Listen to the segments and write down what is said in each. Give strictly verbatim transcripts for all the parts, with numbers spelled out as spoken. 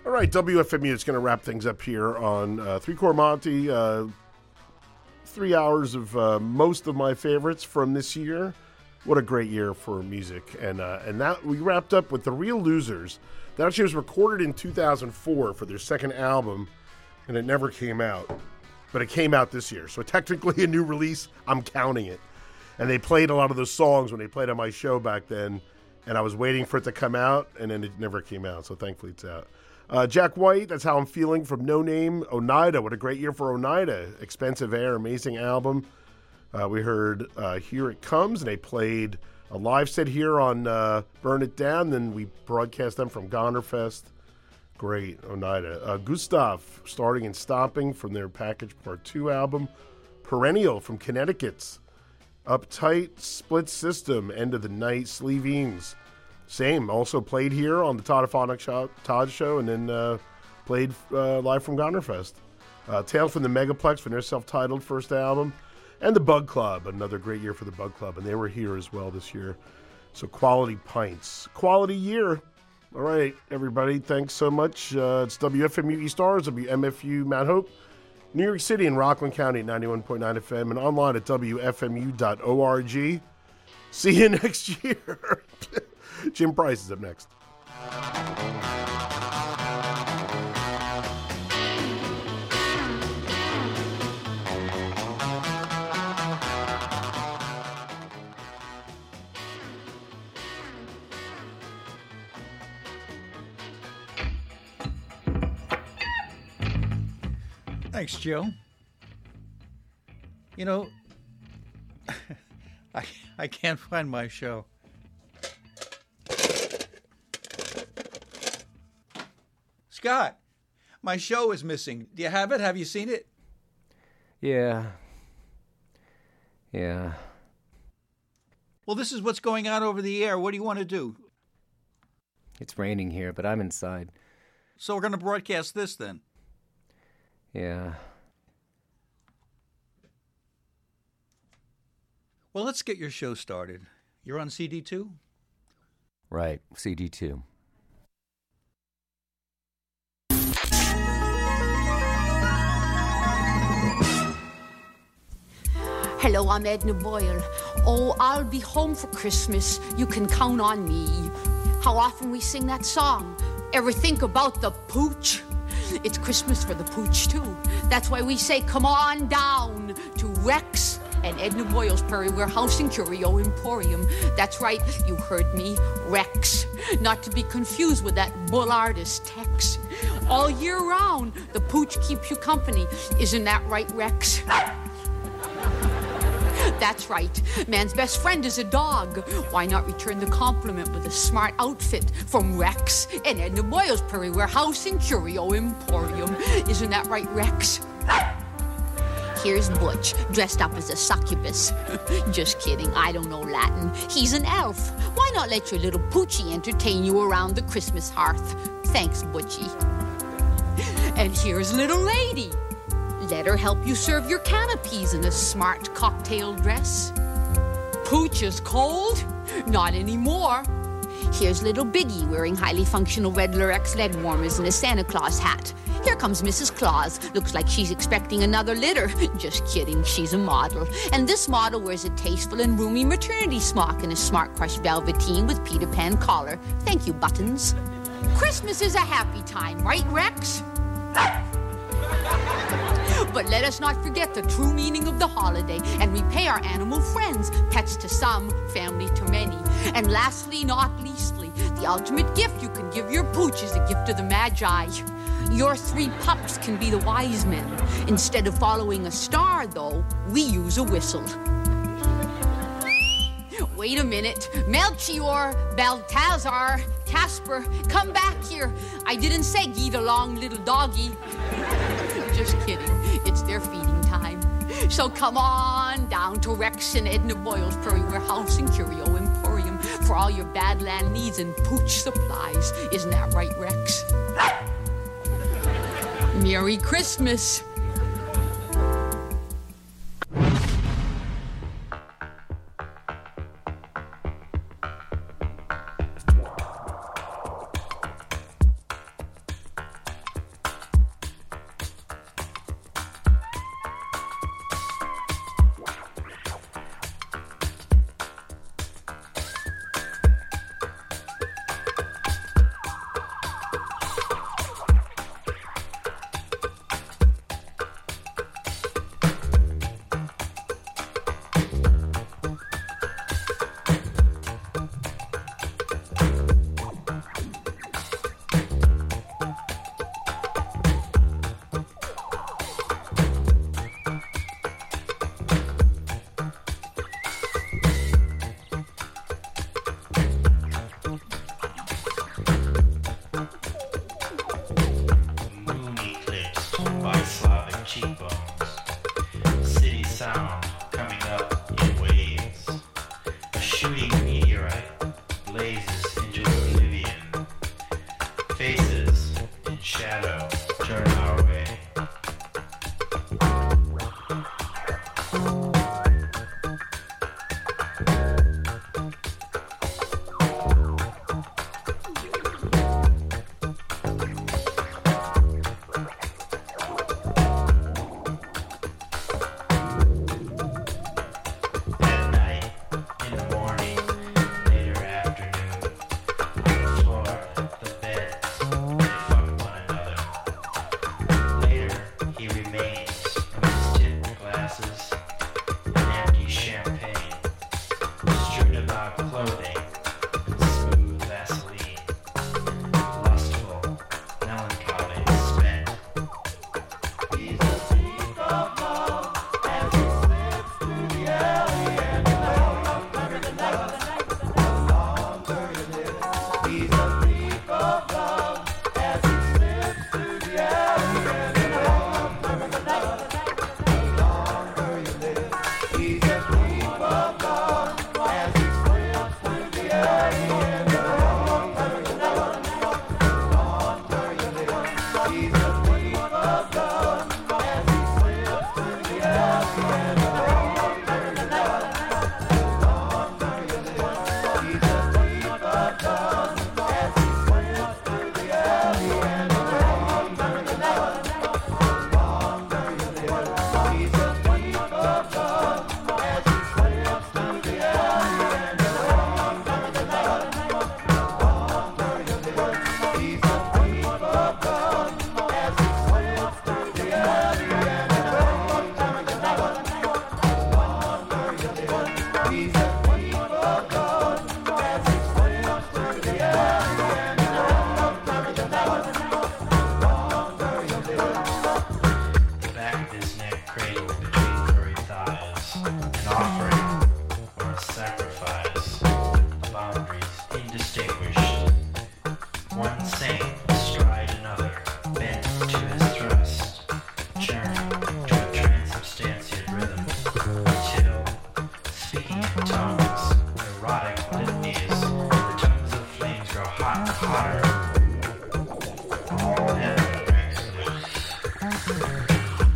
All right, W F M U is going to wrap things up here on uh, Three Core Monty. Uh, three hours of uh, most of my favorites from this year. What a great year for music. And uh, and that we wrapped up with The Real Losers. That actually was recorded in two thousand four for their second album, and it never came out. But it came out this year. So technically a new release, I'm counting it. And they played a lot of those songs when they played on my show back then, and I was waiting for it to come out, and then it never came out. So thankfully it's out. Uh, Jack White, That's How I'm Feeling from No Name. Oneida, what a great year for Oneida. Expensive Air, amazing album. Uh, we heard uh, Here It Comes, and they played a live set here on uh, Burn It Down. Then we broadcast them from Gonerfest. Great, Oneida. Uh, Gustav, Starting and Stopping from their Package Part two album. Perennial from Connecticut's Uptight, Split System, End of the Night, Sleevings. Same, also played here on the Toddophonic show, Todd Show, and then uh, played uh, live from Gonerfest. Uh, Tales from the Megaplex from their self-titled first album. And the Bug Club, another great year for the Bug Club, and they were here as well this year. So Quality Pints. Quality year. All right, everybody, thanks so much. Uh, it's W F M U East Orange, W M F U Mount Hope, New York City and Rockland County at ninety-one point nine F M, and online at W F M U dot org. See you next year. Jim Price is up next. Thanks, Joe. You know, I I can't find my show. Scott, my show is missing. Do you have it? Have you seen it? Yeah. Yeah. Well, this is what's going on over the air. What do you want to do? It's raining here, but I'm inside. So we're going to broadcast this then? Yeah. Well, let's get your show started. You're on C D two? Right, C D two. Hello, I'm Edna Boyle. Oh, I'll be home for Christmas. You can count on me. How often we sing that song? Ever think about the pooch? It's Christmas for the pooch, too. That's why we say, come on down to Rex and Edna Boyle's Prairie Warehouse and Curio Emporium. That's right, you heard me, Rex. Not to be confused with that bull artist Tex. All year round, the pooch keeps you company. Isn't that right, Rex? That's right. Man's best friend is a dog. Why not return the compliment with a smart outfit from Rex and Edna Boyle's Prairie Warehouse and Curio Emporium? Isn't that right, Rex? Here's Butch, dressed up as a succubus. Just kidding, I don't know Latin. He's an elf. Why not let your little Poochie entertain you around the Christmas hearth? Thanks, Butchie. And here's little lady. Let her help you serve your canopies in a smart cocktail dress. Pooch is cold? Not anymore. Here's little Biggie wearing highly functional red Lurex lead warmers and a Santa Claus hat. Here comes Missus Claus. Looks like she's expecting another litter. Just kidding, she's a model. And this model wears a tasteful and roomy maternity smock and a smart crush velveteen with Peter Pan collar. Thank you, Buttons. Christmas is a happy time, right, Rex? But let us not forget the true meaning of the holiday and repay our animal friends, pets to some, family to many. And lastly, not leastly, the ultimate gift you can give your pooch is a gift to the Magi. Your three pups can be the wise men. Instead of following a star, though, we use a whistle. Wait a minute. Melchior, Balthazar, Casper, come back here. I didn't say get along, little doggy. Just kidding. It's their feeding time. So come on down to Rex and Edna Boyle's Prairie Warehouse and Curio Emporium for all your Badland needs and pooch supplies. Isn't that right, Rex? Merry Christmas. Faces in shadow turn our way. At night, in the morning, later afternoon, on the floor, the beds, they fuck one another. Later, he remains with his tipped glasses and empty champagne, strewn about clothing and smooth Vaseline, lustful, melancholy, spent. He's a thief of love as he slips through the alley and the longer the night, the longer you live. He's a thief of love as he slips through the alley and the longer the night, the longer you live. He's a thief of love as he slips through the alley and the longer the night, the longer you live. He's a thief of love as he slips through the alley and the longer the night, the longer you live. He's a thief of love as he slips through the alley and the longer the night, the longer you live. He's a thief of love as he slips through the alley and the longer the night, the longer you live. He's a thief of love as he slips through the alley and the longer the night, the longer you live. He's a thief of love as he slips through the alley and the longer the night, the longer you live. The back of his neck cradled between furry thighs, an offering or a sacrifice, boundaries indistinguished. One saint astride another, bent to his thrust, churning to a transubstantiated rhythm, till, speaking in tongues, erotic litanies, the tongues of flames grow hot and hotter. All heaven breaks loose.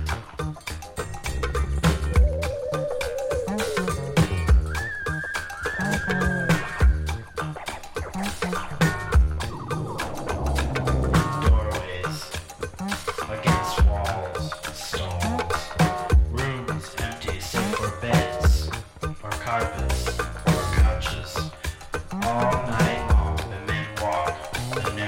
Doorways, against walls, stalls, rooms empty save for beds, or carpets, or couches. All night long the men walk the narrow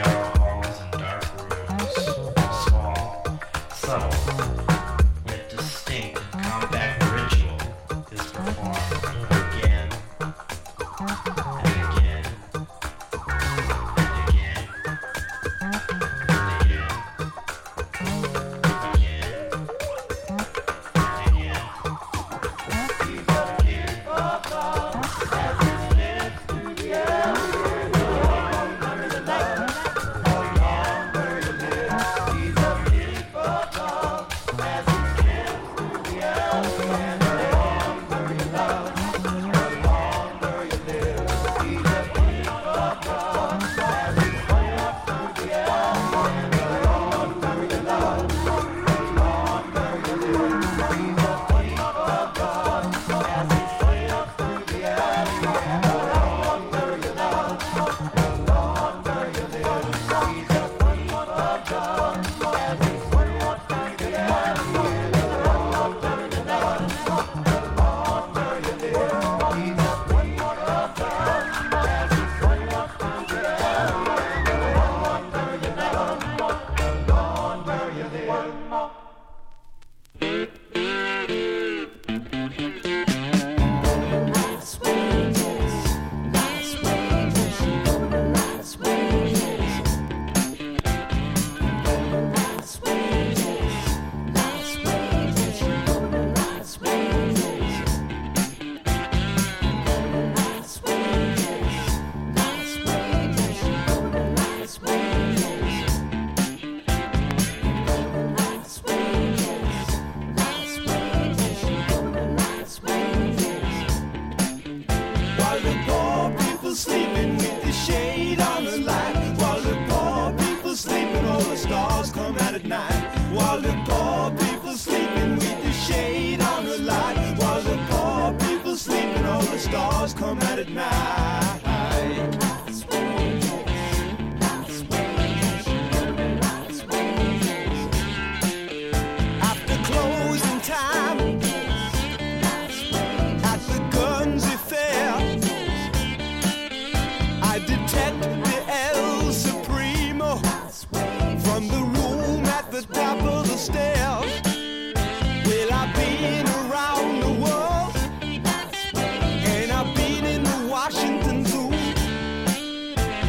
all the stars come out at night. While the poor people sleeping with the shade on the light. While the poor people sleeping, all the stars come out at night.